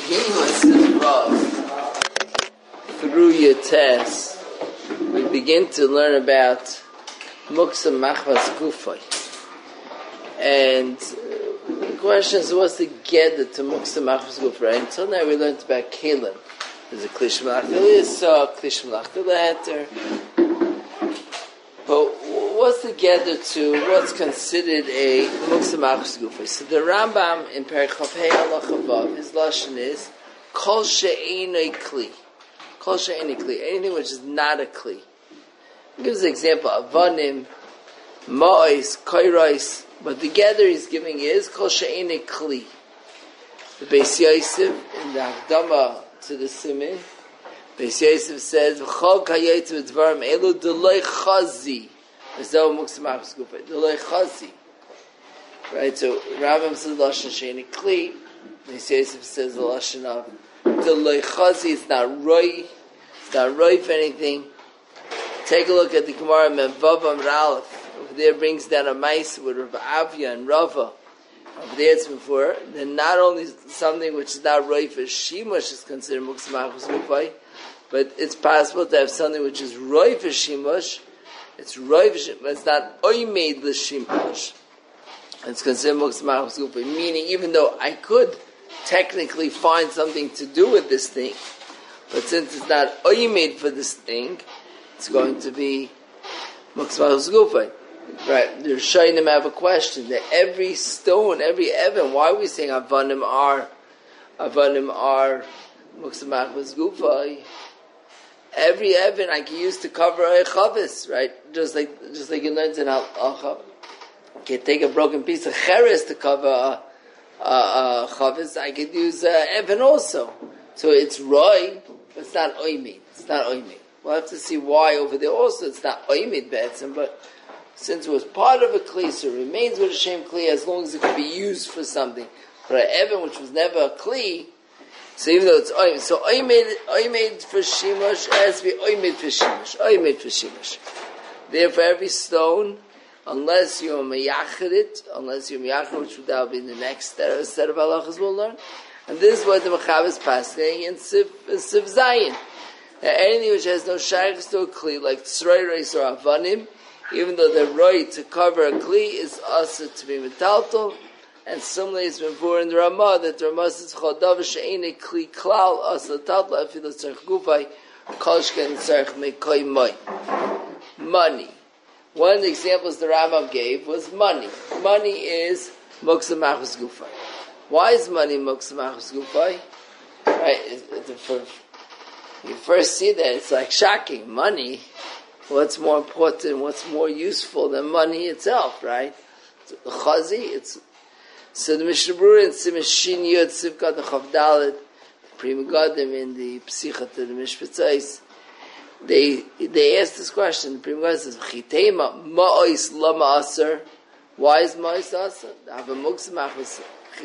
beginning Rav, through your test, we begin to learn about Muksa Machvas Gufay. And the question is, what's the gather to Muksa Machvas Gufay? Until now we learned about Kalim. There's a Klish Malach Delisa, Klish Malach Deleter. But what's the gather to what's considered a Muksa Machvas Gufay? So the Rambam in Perek Chafei Halacha Vav, his lashon is Kol she'enei kli. Kol she'enei kli. Anything which is not a kli. He gives an example: Avanim, Ma'is, Kairais. But the gather he's giving is Kol she'enei kli. The Beis Yosef in the Hakdama to the Simin, Beis Yosef says V'chol kayetz v'dvarim elu deloi chazi. V'zeh Muksa Machvas Gufay. Deloi chazi. Right. So Rambam says lashon she'enei kli. Beis Yosef says the lashon of deloi chazi. It's not roi. It's not roi for anything. Take a look at the Gemara Memvav Amud Aleph. Over there brings down a mice with Rav Avia and Rava. Over there it's before. Then not only something which is not roi for shimush is considered Muksa Machvas Gufay, but it's possible to have something which is roi for shimush. It's roi for shimush, but it's not oimed l'shimush. It's considered Muksa Machvas Gufay. Meaning, even though I could technically find something to do with this thing, but since it's not oimed for this thing, it's going to be Muksa Machvas Gufay. Right, the Rishonim have a question that every stone, every Evan, why are we saying Avanim are Muksa Machvas Gufay? Every Evan I can use to cover a chavis, right? Just like you learned in Halacha. I can take a broken piece of cheres to cover a chavis. I could use Evan also. So it's roi, but it's not oimid. It's not oimid. We'll have to see why over there also it's not oimid betzim, but since it was part of a kli, so it remains with a shem kli as long as it could be used for something. But an evan which was never a kli, so even though it's oimid, so oimid for shimush has to be oimid for shimush. Therefore, every stone, unless you're meyachid it, which would now be in the next set of halachas we'll learn, and this is what the Mechaber is passing in Siv Zayin. Anything which has no shaykhs to a kli, like tzroiros or avanim, even though they're right to cover a kli, is also to be metaltal. And similarly, it's been born in the Ramah that the Ramah says chodav she'enei kli klal also metaltal afilu tzarich gufay kolshken tzarich mekoi moi. Money. One of the examples the Rambam gave was money. Money is Muksa Machvas Gufay. Why is money Muksa Machvas Gufay? Right. You first see that it's like shocking. Money. What's more important, what's more useful than money itself, right? The chazi, so the Mishnah Berurah in Siman Shin Yud Sivkat the Chavdalet, Pri Megadim in the Psicha to the Mishpatzais, they asked this question. The Pri Megadim says, Chitema ma'ois lama aser. Why is ma'ois aser? Have a Muksa Machvas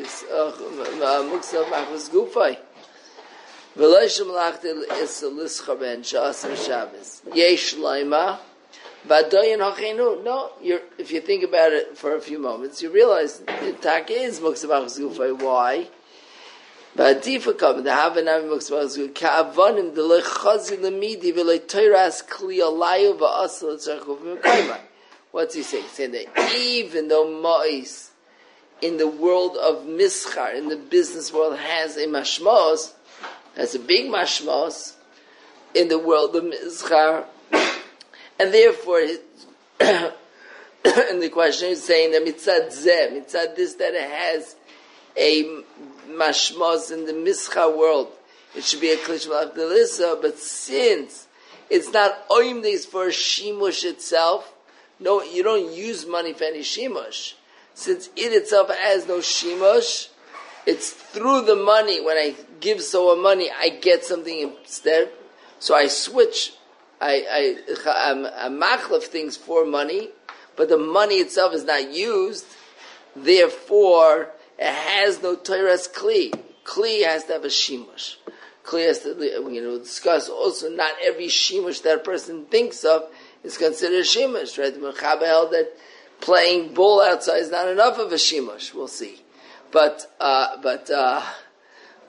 Gufay. V'loishim lachtel is a lischa ben sha'asar Shabbos. Yesh laima v'adoyin hachenu. No, if you think about it for a few moments, you realize the tak is Muksa Machvas Gufay. Why? V'adifa kam the havanami Muksa Machvas Gufay ka'avanim deloi chazi lemidi v'loi toiras kli alayu v'asal tzarchov v'mekayma. What's he saying? He's saying that even though ma'is in the world of mischar, in the business world, has a mashmos, has a big mashmos in the world of Mizchar, and therefore, and the question is saying that mitzad this, that it has a mashmos in the Mizchar world, it should be a Klish Malach Delisa, but since it's not oimdes for shimush itself, no, you don't use money for any shimush. Since it itself has no shimush, it's through the money. When I give someone money, I get something instead. So I switch. I'm machlef things for money, but the money itself is not used. Therefore, it has no toiras kli. Kli has to have a shimush. Kli has to, discuss also not every shimush that a person thinks of is considered a shimush. Right? The Mechaber held that playing bull outside is not enough of a shimush. We'll see. But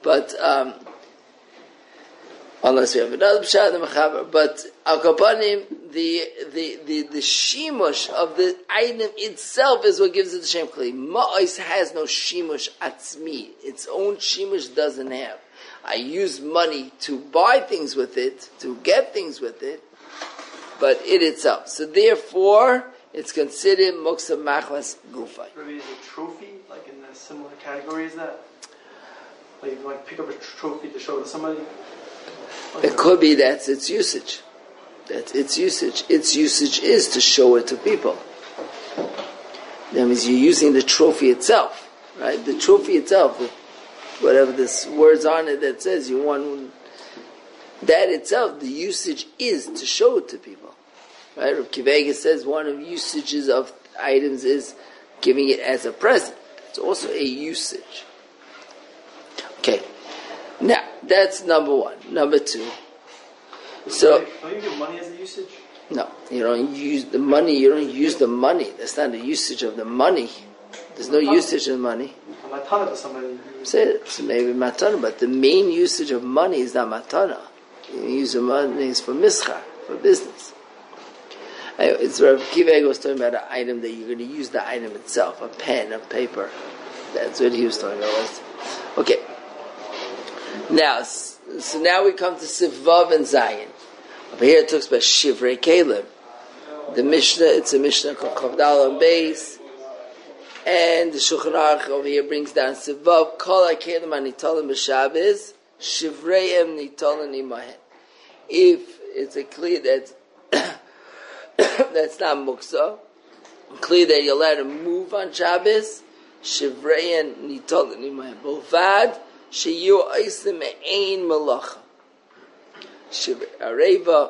But unless we have another pshat and mechaber, but al kapanim, the shimush of the item itself is what gives it the shem kli. Ma'is has no shimush atzmi; its own shimush doesn't have. I use money to buy things with it, to get things with it, but it itself. So therefore, it's considered muksa machmas gufay. Maybe is a trophy, like in a similar category as that? Like you pick up a trophy to show to somebody? It could be that's its usage. That's its usage. Its usage is to show it to people. That means you're using the trophy itself, right? The trophy itself, whatever this words on it that says you want, that itself, the usage is to show it to people, right? Rav Kivega says one of the usages of items is giving it as a present. It's also a usage. Okay. Now, that's number one. Number two. So, don't you give money as a usage? No, you don't use the money. You don't use the money. That's not the usage of the money. There's no usage of money. A matana to somebody. Say it. So maybe matana, but the main usage of money is not matana. You use the money is for mischar, for business. It's Rav Kivega was talking about an item that you're going to use the item itself, a pen, a paper. That's what he was talking about. Okay. Now, so now we come to Sivav and Zayin. Over here it talks about Shivrei Kelim. The Mishnah, it's a Mishnah called Chavdal and Beis. And the Shulchan Aruch over here brings down Sivav, Kol HaKelim HaNitalim B'Shabbos, Shivreihem Nitalim Imahen. If it's a kli that's not muksa, kli that you're allowed to move on Shabbos, Shivreihem Nitalim Imahen. Bovad, Sheyu Eisim Ein Malacha. Shivrei Areva.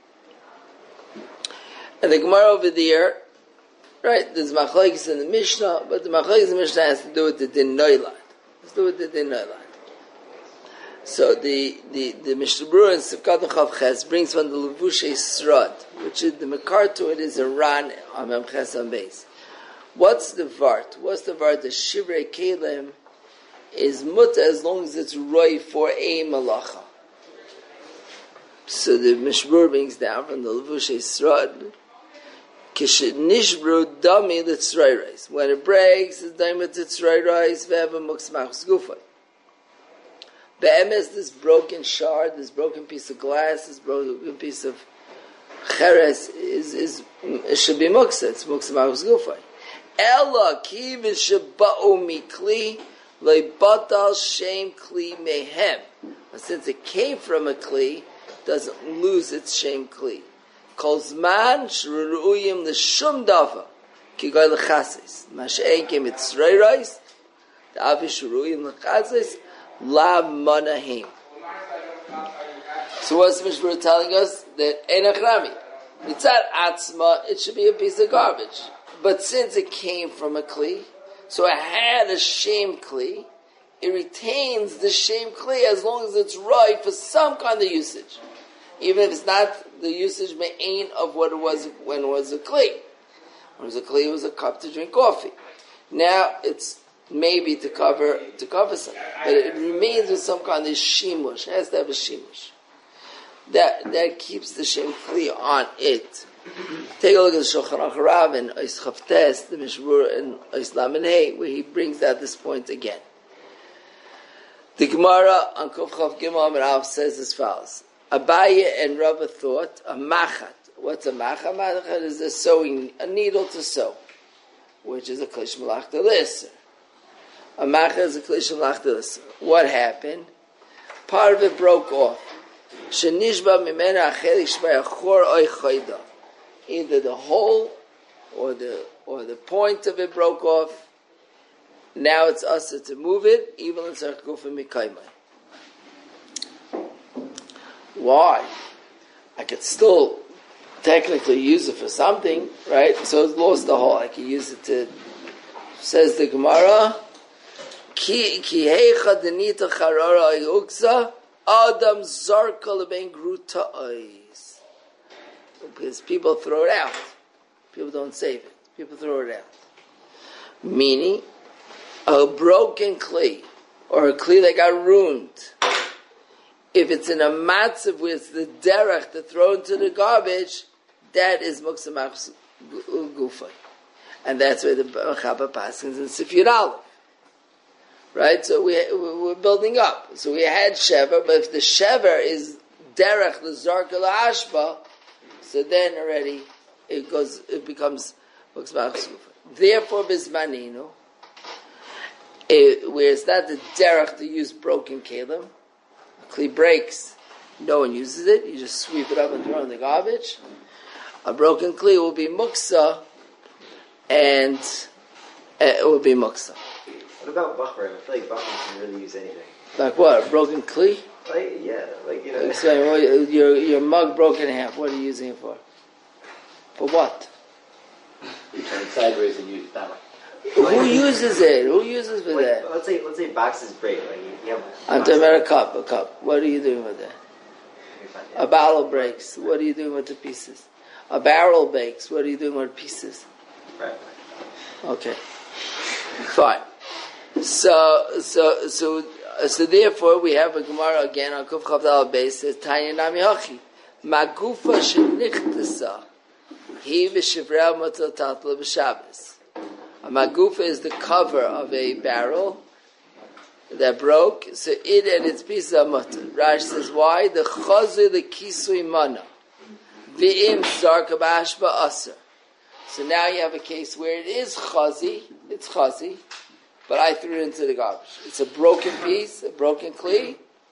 And the Gemara over there, right, there's machlokes in the Mishnah, but the machlokes in the Mishnah has to do with the din noilad. Has to do with the din noilad. So the Mishnah Berurah in Sivkat Chav Ches brings from the Levushay Srod, which is the makar to it is a ran on Mem Ches on base. What's the vart? What's the vart? The Shivrei Kelim is muta as long as it's roi for a malacha. So the Mishnah Berurah brings down from the Levushay Srod, Kishnishbru dami litzrayrais. When it breaks, it's dami litzrayrais ve'eva muksmachus gufay. Be'emes, this broken shard, this broken piece of glass, this broken piece of cheres it should be muksa. It's muksmachus gufay. Ella kiv shaba'u mikli leibatal shem kli mehem. Since it came from a kli, doesn't lose its shem kli. Kolzman shruuyim l'shum dafa kigoy l'chasis mash'ekim mitzrayrais the avish shruuyim l'chasis la manahim. So what's the Mishnah telling us? That enachrami mitzad atzma, it should be a piece of garbage, but since it came from a kli, so it had a shem kli, it retains the shem kli as long as it's right for some kind of usage. Even if it's not the usage me'ain of what it was when it was a kli. When it was a kli, it was a cup to drink coffee. Now it's maybe to cover something, but it remains with some kind of shimush. It has to have a shimush. That keeps the shem kli on it. Take a look at the Shulchan Aruch Rav and Ois Chavtes, the Mishnah Berurah and Ois Lamed Hey, where he brings out this point again. The Gemara on Kuf Chav Gimel Amud Aleph says as follows. Abaye and Rava thought a machat. What's a machat? Machat is a needle to sew, which is a klish malach d'liser. A machat is a klish malach d'liser. What happened? Part of it broke off. Shenishba mimena acheli shbei achor oy chayda. Either the hole or the point of it broke off. Now it's us to move it, even in tzarich gufa mikaymai. Why? I could still technically use it for something, right? So it's lost the whole. I could use it to, says the Gemara, Ki heicha denita charara yuksa adam zarka leben gruta ois. Because people throw it out. People don't save it. People throw it out. Meaning, a broken clay or a kli that got ruined, if it's in a matzav with the derech to throw into the garbage, that is muksa machs gufay. And that's where the Chaba Paskins in Sifyud Aleph. Right? So we're building up. So we had Shever, but if the Shever is derech the zarka la'ashba, so then already it becomes muksa machs gufay. Therefore, bismaninu, where it's not the derech to use broken kelim, a kli breaks, no one uses it, you just sweep it up and throw it in the garbage. A broken kli will be muksa, and it will be muksa. What about Bachram? I feel like Bachram can really use anything. Like what? A broken kli? Like, yeah, like, you know. So, well, your mug broke in half. What are you using it for? For what? You turn it sideways and use it that way. Who uses it? Who uses for that? Let's say boxes break. Like, you have I'm talking about a cup. What are you doing with that? A bottle breaks. What are you doing with the pieces? A barrel breaks. What are you doing with the pieces? Right. Okay. Fine. So therefore we have a Gemara again on Kuf Chav Daled Beis says Tanya Nami Hachi Magufa Shenichtasa He v'Shivrei Matzah Tatla b'Shabbos. A magufa is the cover of a barrel that broke, so it and its pieces are mutter. Rash says why? The chazu the kisui mana v'im zarka b'ashba aser. So now you have a case where it is chazi, it's chazi, but I threw it into the garbage. It's a broken piece, a broken kli,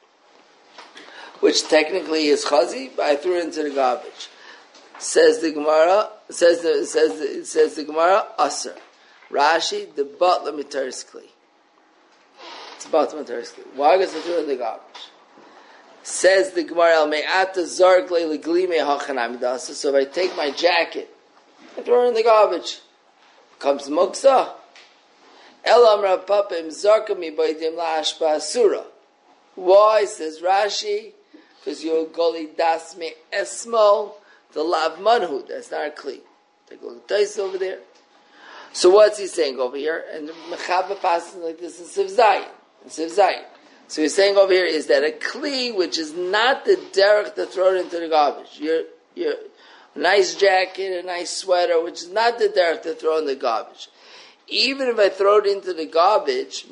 which technically is chazi, but I threw it into the garbage. Says the Gemara, says the Gemara, aser. Rashi, the butler mitaris kli. It's about mitaris kli. Why does it throw it in the garbage? Says the Gemara, el me'ata zark le'legli me'hachanam dasa. So if I take my jacket and throw it in the garbage, comes muksa. Elam rapapim zarkami baidim la'ashba asura. Why, says Rashi? Because you're goli das me esmo, the lav manhu. That's not a kli. Take a look at Tais over there. So what's he saying over here? And Mechaba passes like this in Siv Zayin. So he's saying over here is that a kli, which is not the derech to throw it into the garbage. Your nice jacket, a nice sweater, which is not the derech to throw in the garbage. Even if I throw it into the garbage,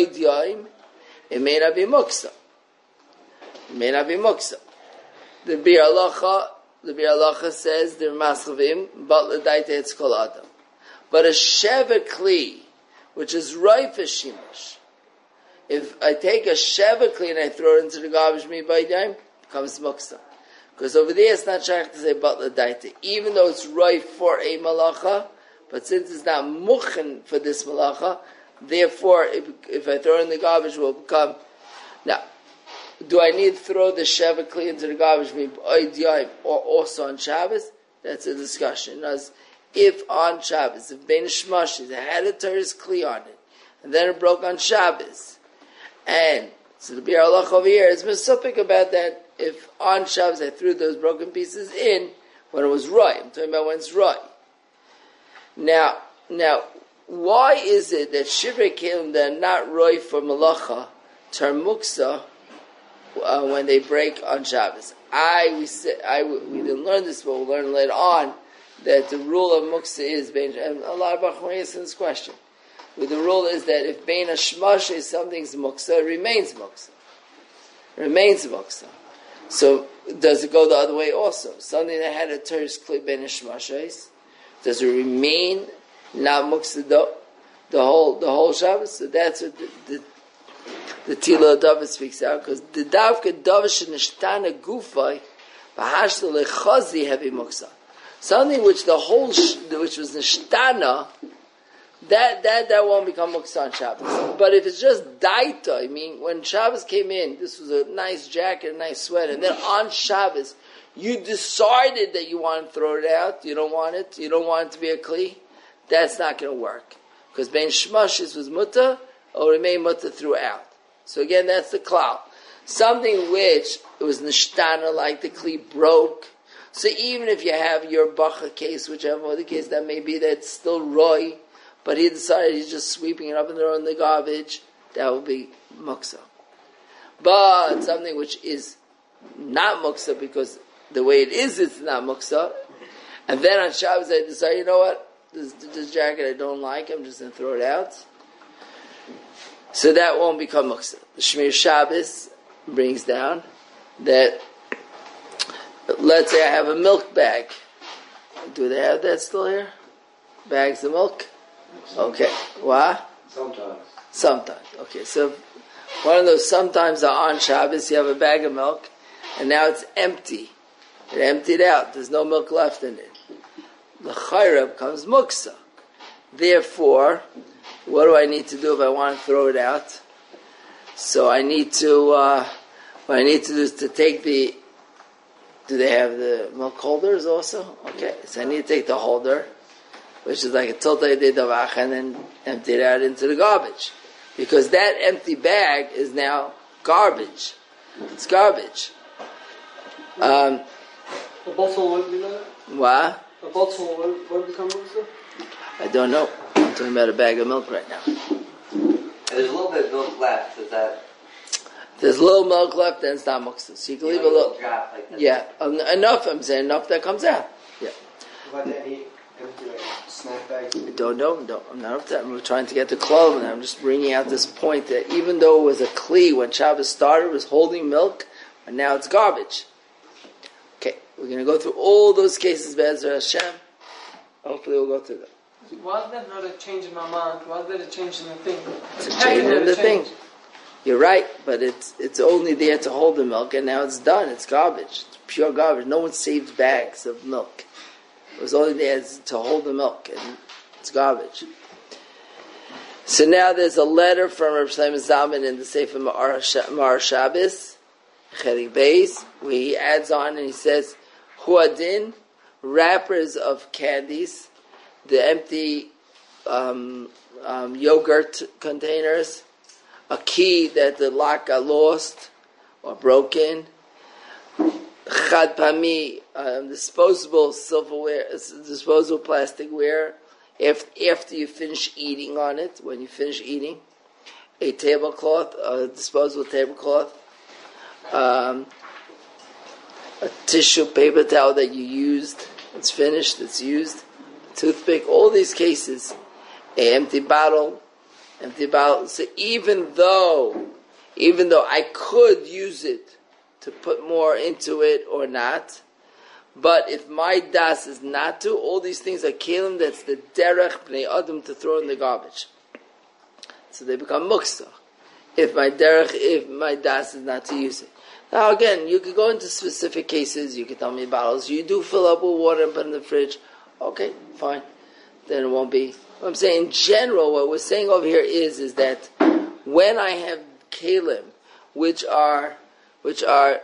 it may not be muksa. It may not be muksa. The Bir Halacha says the Maschavim, but l'daita it's kol adam. But a sheva kli, which is rife for shimush, if I take a sheva kli and I throw it into the garbage, it becomes muksa. Because over there it's not shaykh to say but l'daita, even though it's rife for a malacha, but since it's not mukhan for this malacha, therefore if I throw it in the garbage, it will become. Now, do I need to throw the sheva kli into the garbage or also on Shabbos? That's a discussion. As if on Shabbos, if Bein Shmashis had a Teres kli on it, and then it broke on Shabbos, and so the Bir Halacha over here is misupik about that. If on Shabbos I threw those broken pieces in when it was right, I'm talking about when it's right. Now, why is it that Shivrei Kelim that are not roy for Malacha turn muksa when they break on Shabbos? We didn't learn this, but we'll learn later on that the rule of muksa is and a lot of Bachmai ask this question. The rule is that if bein hashmash is something's muksa, it remains muksa. So does it go the other way also? Something that had a teres kli bein hashmash, does it remain not muksa the whole Shabbos? So that's what the Tila David speaks out, because the davka davish nishtana gufay v'hashla lechazi heavy muksa. Something which which was nishtana, that won't become muksa on Shabbos. But if it's just daita, I mean, when Shabbos came in, this was a nice jacket, a nice sweater, and then on Shabbos, you decided that you want to throw it out, you don't want it to be a kli, that's not going to work. Because bein shmashis was muta, or remain muta throughout. So again, that's the klal. Something which it was nishtana, like the kli broke. So even if you have your bacha case, whichever other case that may be, that's still roy, but he decided he's just sweeping it up and throwing in the garbage, that will be muksa. But something which is not muksa because the way it is, it's not muksa. And then on Shabbos I decide, you know what? This jacket I don't like, I'm just going to throw it out. So that won't become muksa. The Shmir Shabbos brings down that, let's say I have a milk bag. Do they have that still here? Bags of milk? Okay. What? Sometimes. Okay, so one of those sometimes are on Shabbos, you have a bag of milk, and now it's empty. It emptied out. There's no milk left in it. The chayra becomes muksa. Therefore, what do I need to do if I want to throw it out? So I need to, what I need to do is to take the, do they have the milk holders also? Okay, so I need to take the holder, which is like a tiltei de davach, and then empty it out into the garbage. Because that empty bag is now garbage. It's garbage. A bottle won't be there? What? A bottle won't become muksa? I don't know. I'm talking about a bag of milk right now. There's a little bit of milk left. Is that? There's a little milk left, then it's not muksa. So you can leave a little. Drop like that. Yeah, enough. I'm saying enough that comes out. Yeah. What about any empty like snack bags? I don't know. No, I'm not up to that. I'm trying to get to Klal, and I'm just bringing out this point that even though it was a kli when Shabbos started, it was holding milk, and now it's garbage. Okay, we're going to go through all those cases, Be'ezer Hashem. Hopefully we'll go through them. Why is that not a change in my mind? Why is that a change in the thing? It's a change in the thing. You're right, but it's only there to hold the milk, and now it's done. It's garbage. It's pure garbage. No one saved bags of milk. It was only there to hold the milk, and it's garbage. So now there's a letter from Reb Shlomo Zalman in the Sefer Ma'ar Shabbos, Chelik Beis, where he adds on and he says, Huadin, wrappers of candies, the empty yogurt containers, a key that the lock got lost or broken, chad pami, disposable silverware, disposable plasticware, after you finish eating on it, when you finish eating, a tablecloth, a disposable tablecloth, a tissue paper towel that you used, it's finished, it's used, a toothpick, all these cases, an empty bottle. So even though I could use it to put more into it or not, but if my das is not to, all these things are kelim, that's the derech bnei adam to throw in the garbage. So they become muksa. If my das is not to use it. Now again, you could go into specific cases, you could tell me bottles, you do fill up with water and put in the fridge. Okay, fine. Then it won't be. What I'm saying in general, what we're saying over here is that when I have kelim, which are the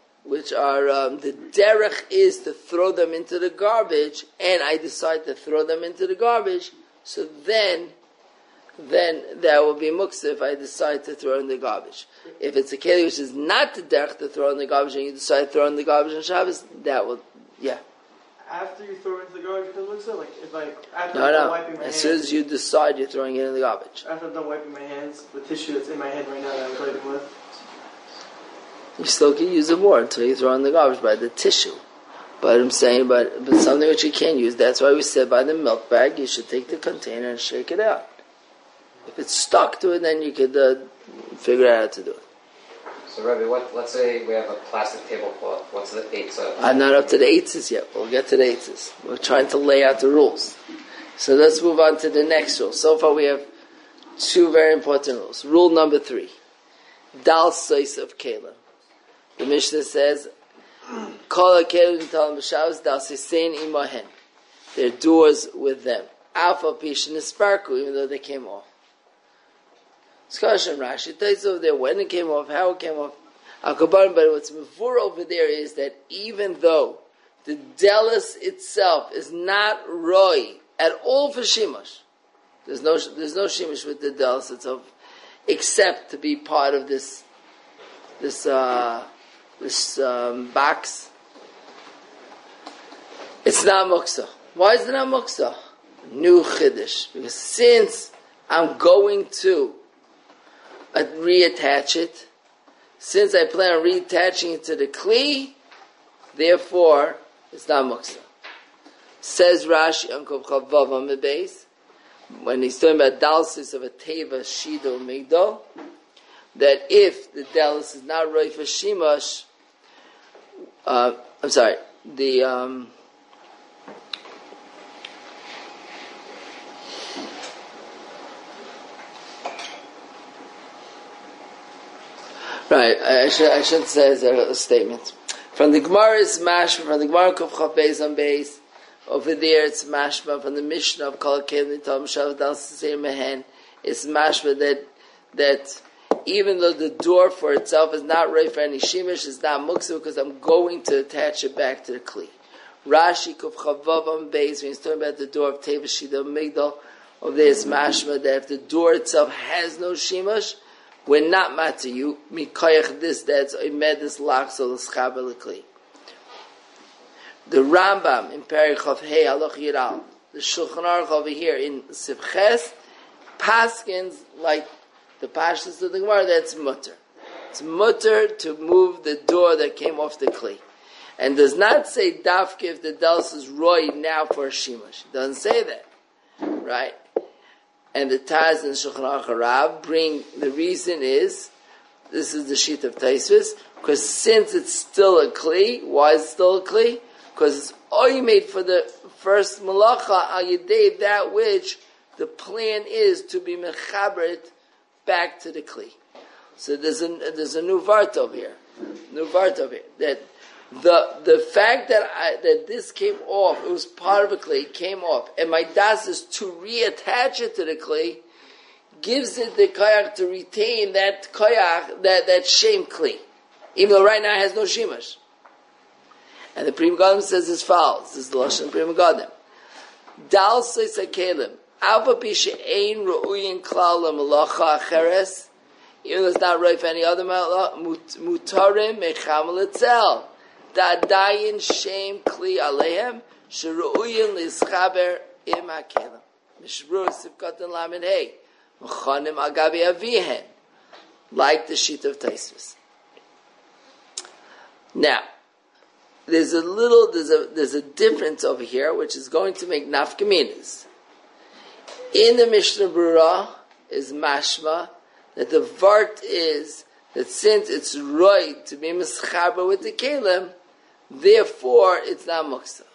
derech is to throw them into the garbage, and I decide to throw them into the garbage, so then that will be muksa if I decide to throw in the garbage. If it's a kelim which is not the derech to throw in the garbage, and you decide to throw in the garbage on Shabbos, that will, yeah. After you throw it into the garbage, it looks like if after No, I'm done wiping my as hands. soon as you decide you're throwing it in the garbage. After I'm done wiping my hands, the tissue that's in my hand right now that I was wiping with. You still can use it more until you throw in the garbage by the tissue. But I'm saying, but something which you can't use, that's why we said by the milk bag, you should take the container and shake it out. If it's stuck to it, then you could figure out how to do it. So, Rebbe, let's say we have a plastic tablecloth. What's the eitzah? I'm not up to the eitzes yet. We'll get to the eitzes. We're trying to lay out the rules. So let's move on to the next rule. So far we have two very important rules. Rule number 3. Dal sois of kelim. The Mishnah says, Kol ha-kelim talim b'shavos dal sisein imahen. Their doors with them. Alpha pishin isparku, even though they came off. Discussion Rashi takes over there when it came off, how it came off. Al-Kabarim, but what's before over there is that even though the delis itself is not roi at all for shimush, there's no shimush with the delis itself, except to be part of this box. It's not muksa. Why is it not muksa? New chiddush, because since I'm going to reattach it. Since I plan on reattaching it to the kli, therefore it's not muksa. Says Rashi on Kov Chavav on the base, when he's talking about dalsis of a teva shido migdol, that if the dalsis is not roi for shimash, right, I should say as a statement. From the Gemara is mashma, from the Gemara Kuf Chav Beis on Beis, over there it's mashma, from the Mishnah of Kol Kelim Nitam Shav Dal Sisei Mehen, it's mashma that even though the door for itself is not right for any shimish, it's not muksa because I'm going to attach it back to the kli. Rashi Kuf Chavav on Beis, when he's talking about the door of Teva Shida Migdal, over there it's mashma that if the door itself has no shimash, we're not matter you, mikoyach this, that's imedis lachzol l'schaber l'kli. The Rambam in Perichov Hey Aloch Yiral, the Shulchan Aruch over here in Sivches, paskins like the pashtus of the Gemara, that's mutter. It's mutter to move the door that came off the kli. And does not say dafke if the dels is roy now for a shimash. It doesn't say that. Right? And the Taz and Shulchan Aruch Harav bring, the reason is, this is the sheet of Taisvis, because since it's still a kli, why is it still a kli? Because it's all made for the first malacha al yedei, that which the plan is to be mechabret back to the kli. So there's a new vart over here. That the fact that this came off, it was part of a kli, came off, and my das is to reattach it to the kli, gives it the koyach to retain that koyach, that shame kli, even though right now it has no shimash. And the Pri Megadim says as follows. This is the Lashon Pri Megadim. Dal seis hakelim alva pi she'ein ru'uyin klal lemalacha acheres, even though it's not right for any other malacha, mutarim mecham letzel. Da'adayin shem kli alehem sheru'uyin lischaber im hakelim. Mishru sivkatan lamed hey mechanim agavi avihen, like the sheet of Taisvis. Now, there's a difference over here which is going to make nafkaminas. In the Mishnah Brura is mashma that the vart is that since it's right to be mischaber with the kelim, therefore it's not muksa.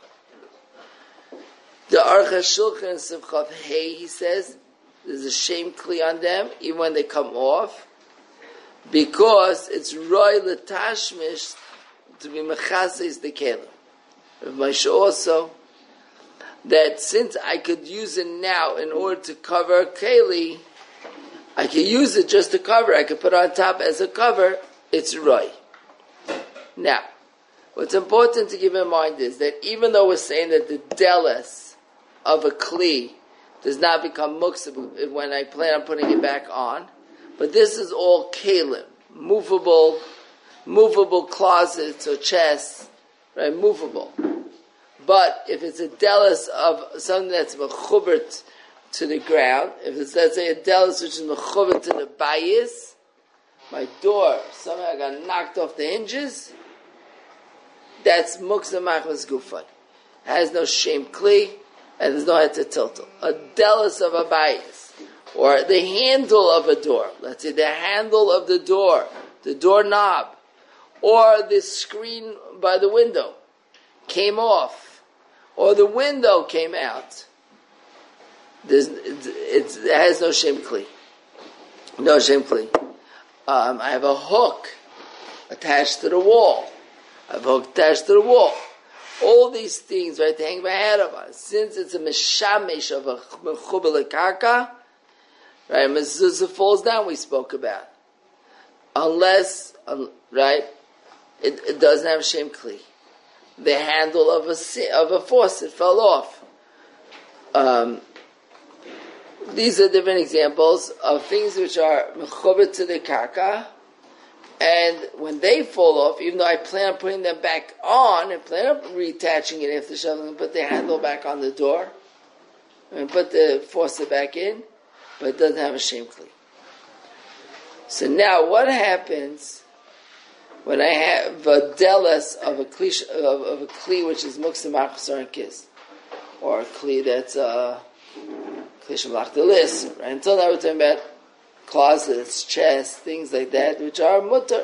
The Aruch HaShulchan Sivchav Hey, he says there's a shame kli on them even when they come off because it's roy l'tashmish to be mechases the kelim. Rav Moshe also, that since I could use it now in order to cover a keli, I could use it just to cover. I could put it on top as a cover. It's roy. Now, what's important to keep in mind is that even though we're saying that the deles of a kli does not become muksa when I plan on putting it back on, but this is all kelim, movable closets or chests, right? Movable. But if it's a delis of something that's mechubert to the ground, if it's, let's say, a delis which is mechubert to the bayis, my door somehow got knocked off the hinges, that's muksa machmas gufay. Has no shame kli, and there's no head to tiltle. A delis of a bayis, or the handle of a door. Let's say the handle of the doorknob, or the screen by the window came off, or the window came out. It has no shem kli. No shem kli. I have a hook attached to the wall. All these things, right, to hang my head on. Since it's a meshamesh of a mechubel karka, right, mezuzah falls down, we spoke about. Unless, right, it doesn't have shem kli. The handle of a faucet fell off. These are different examples of things which are mechuber to the karka, and when they fall off, even though I plan on putting them back on and plan on reattaching it after shoveling, put the handle back on the door and put the faucet back in, but it doesn't have a shem kli. So now, what happens when I have a delis of a kli which is muksa machzor and kiss, or a kli that's kli shalach delis? Right? Until now, we're talking about closets, chests, things like that, which are mutter.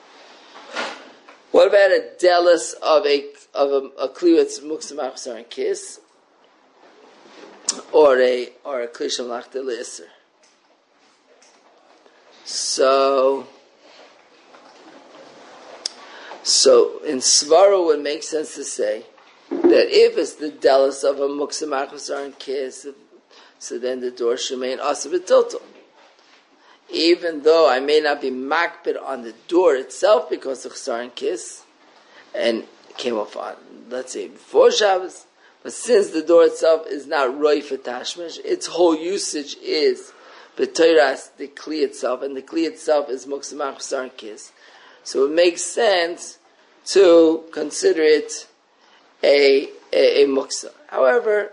What about a delis of a kli that's muksa machzor and kiss, or a kli shalach delis? So in Svara, it makes sense to say that if it's the delis of a muksa machzor and kiss, so then the door should remain asa b'tiltul. Even though I may not be makbid on the door itself because of chsar and kiss, and it came off on, let's say, before Shabbos, but since the door itself is not roi for tashmish, its whole usage is b'toiras, the kli itself, and the kli itself is muksa machzor and kiss. So it makes sense to consider it a muksa. However,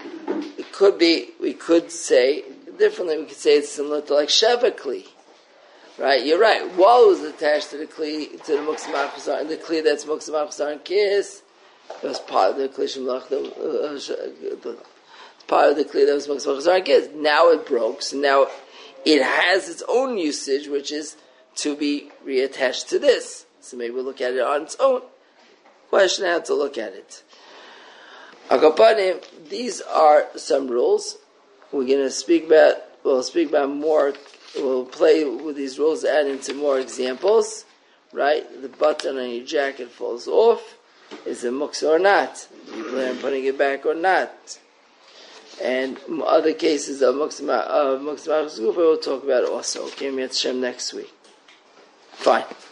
we could say differently. We could say it's similar to like sheva kli, right? You're right. While it was attached to the kli, to the muksa machzor, and the kli that's muksa machzor and kiss, it was part of the kli shemlach, part of the kli that was muksa machzor and kiss. Now it broke, so now it has its own usage, which is to be reattached to this. So maybe we'll look at it on its own. Question how to look at it. Akapanim, these are some rules. We'll speak about more, we'll play with these rules, add into more examples, right? The button on your jacket falls off. Is it muksa or not? You plan on putting it back or not? And other cases of muksa machzor, we'll talk about also. Okay, Mitzvah next week. Fine.